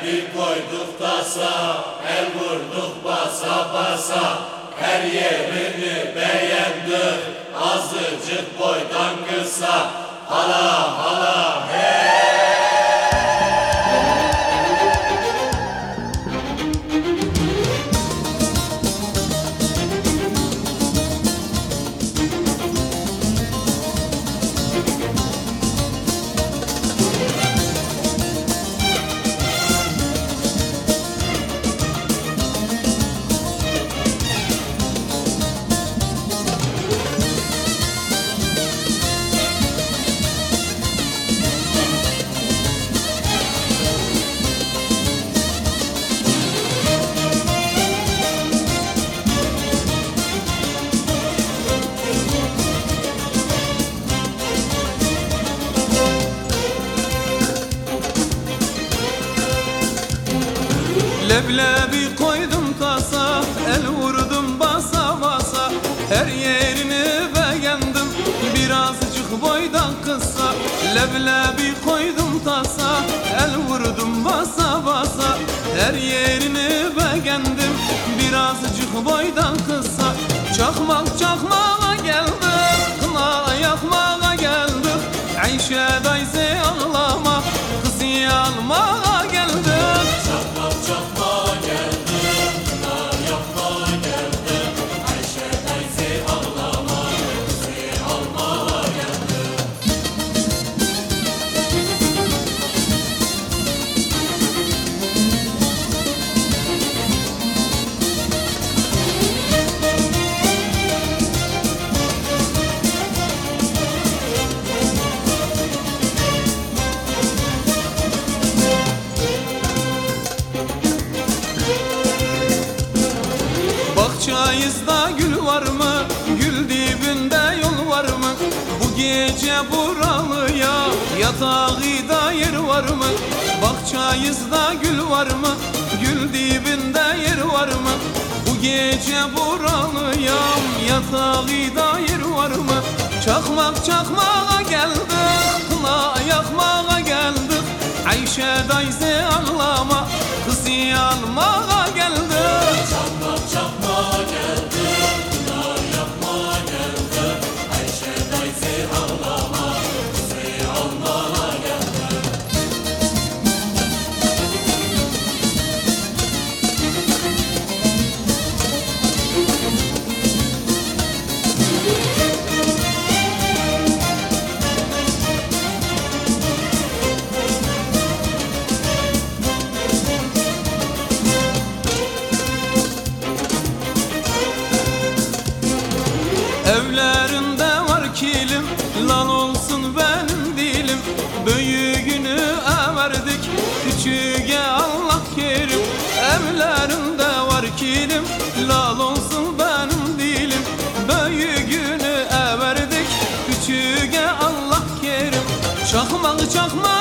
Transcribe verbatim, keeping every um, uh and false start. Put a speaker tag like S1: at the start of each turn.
S1: bir koyduk tasa, el vurduk basa basa. Her yerini beğendik, azıcık boydan kısa. Hala hala hey.
S2: Leblebi koydum tasa, el vurdum basa basa. Her yerini beğendim, birazcık boydan kısa. Leblebi koydum tasa, el vurdum basa basa. Her yerini beğendim, birazcık boydan kısa. Çakmak çakmağa geldik, kına yakmağa geldik. Ayşe dayısı ağlama, kızı almağa geldik.
S1: Çakmak çakmağa geldim, kına yapmağa geldim. Ayşe teyze ağlama, kızı almağa geldim.
S2: Bahçayızda gül var mı? Gül dibinde yol var mı? Bu gece buralıya yatağıda yer var mı? Bahçayızda gül var mı? Gül dibinde yer var mı? Bu gece buralıyam yatağıda yer var mı? Çakmak çakmağa geldik, kına yakmağa geldik. Ayşe dayısı ağlama, kızı almağa geldik.
S1: Çakmak çakmağa geldim, kına yapmağa geldim. Ayşe teyze ağlama, kızı almağa geldim.
S2: Evlerinde var kilim, lal olsun benim dilim. Büyüğünü everdik, küçüğe Allah kerim. Evlerinde var kilim, lal olsun benim dilim. Büyüğünü everdik, küçüğe Allah kerim. Çakmağı çakmağı